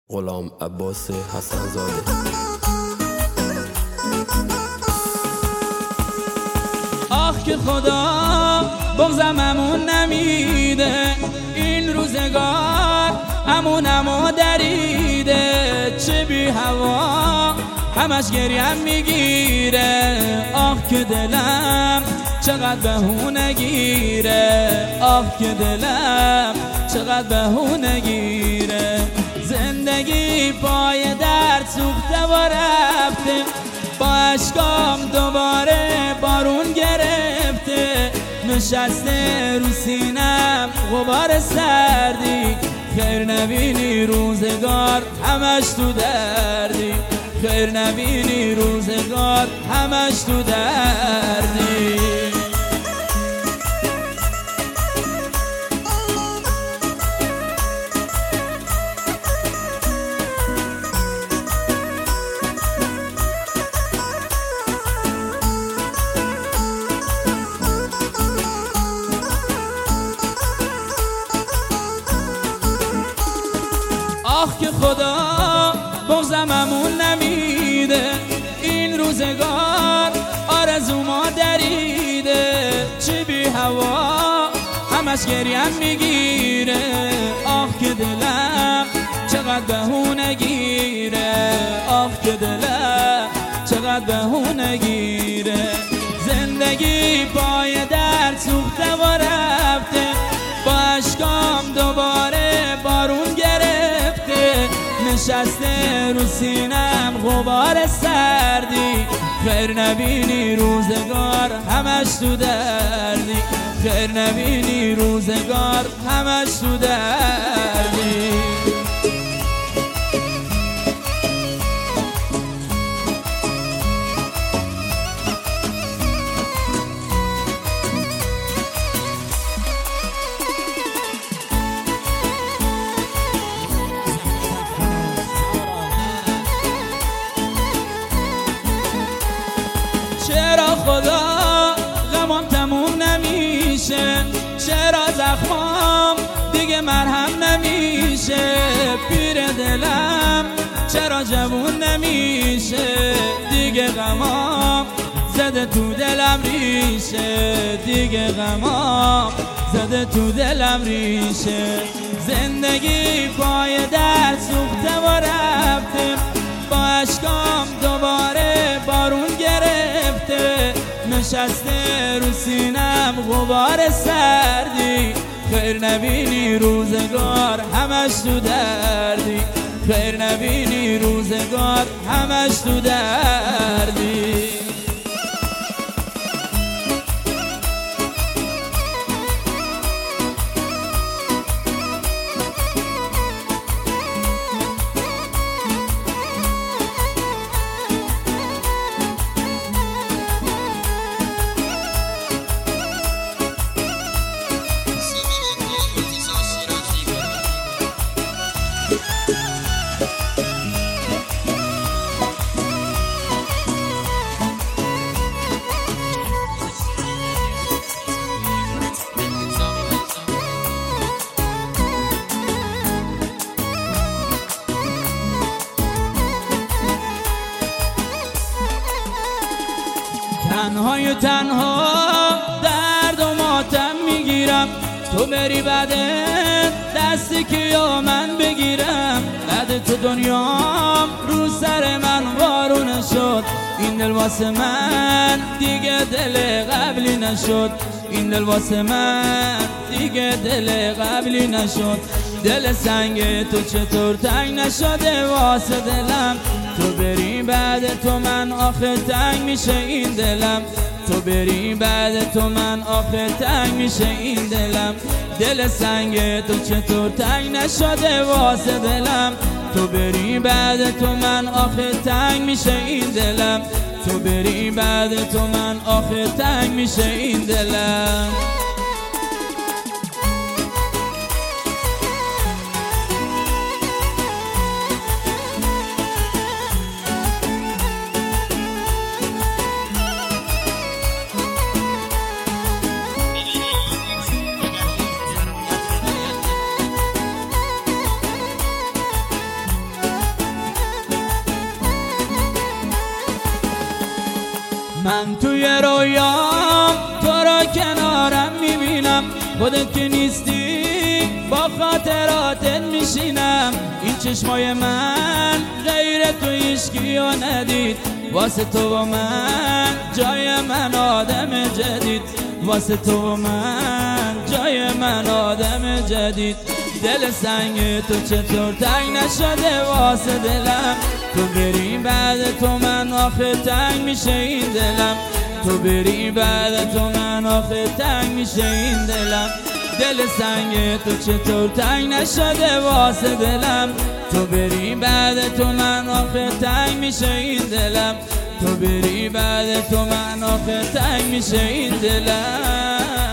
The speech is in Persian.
غلام عباس حسن زاده. آخ که خدا بغضم امون نمیده، این روزگار امونمو دریده، چه بی هوا همش گریم میگیره. آخ که دلم چقدر بهونه گیره، آخ که دلم چقدر بهونه گیره. زندگی پای درد سوخته و رفته، با اشکام دوباره بارون گرفته، نشسته رو سینم غبار سردی. خیر نبینی روزگار همش تو دردی، خیر نبینی روزگار همش تو دردی. آخ که خدا بغضم امون نمیده، این روزگار آرزوما دریده، چه بی هوا همش گریم میگیره. آخ که دلم چقدر بهونه گیره، آخ که دلم چقدر بهونه گیره. زندگی پای درد سوخته و رفته، با اشکام دوباره بارون گرفته، نشسته رو سینم غبار سردی. خیر نبینی روزگار همش تو دردی، خیر نبینی روزگار همش تو دردی. چرا خدا غمام تموم نمیشه، چرا زخمام دیگه مرهم نمیشه. پیر دلم چرا جوون نمیشه، دیگه غمام زده تو دلم ریشه، دیگه غمام زده تو دلم ریشه. زندگی پای درد سوخته و رفته، با اشکام دوباره بارون گرفته، نشسته رو سینم غبار سردی. خیر نبینی روزگار همش تو دردی، خیر نبینی روزگار همش تو دردی. تنهای تنها درد و ماتم میگیرم، تو بری بعدت دستی که یا من بگیرم. بعد تو دنیام رو سر من وارونه شد، این دل واسه من دیگه دل قبلی نشد، این دل واسه من دیگه دل قبلی نشد. دل سنگ تو چطور تنگ نشده واسه دلم، تو بری بعد تو من آخه تنگ میشه این دلم، تو بری بعد تو من آخه تنگ میشه این دلم. دل سنگ تو چطور تنگ نشده واسه دلم، تو بری بعد تو من آخه تنگ میشه این دلم، تو بری بعد تو من آخه تنگ میشه این دلم. من توی رویام تو را کنارم میبینم، خودت که نیستی با خاطراتت میشینم. این چشمای من غیر تو هیچکی رو ندید، واسه تو و من جای من آدم جدید، واسه تو و من جای من آدم جدید. دل سنگ تو چطور تنگ نشده واسه دلم، تو بری بعد تو من آخه تنگ میشه این دلم، تو بری بعد تو من آخه تنگ میشه این دلم. دل سنگ تو چطور تنگ نشده واسه دلم، تو بری بعد تو من آخه تنگ میشه این دلم، تو بری بعد تو من آخه تنگ میشه این دلم.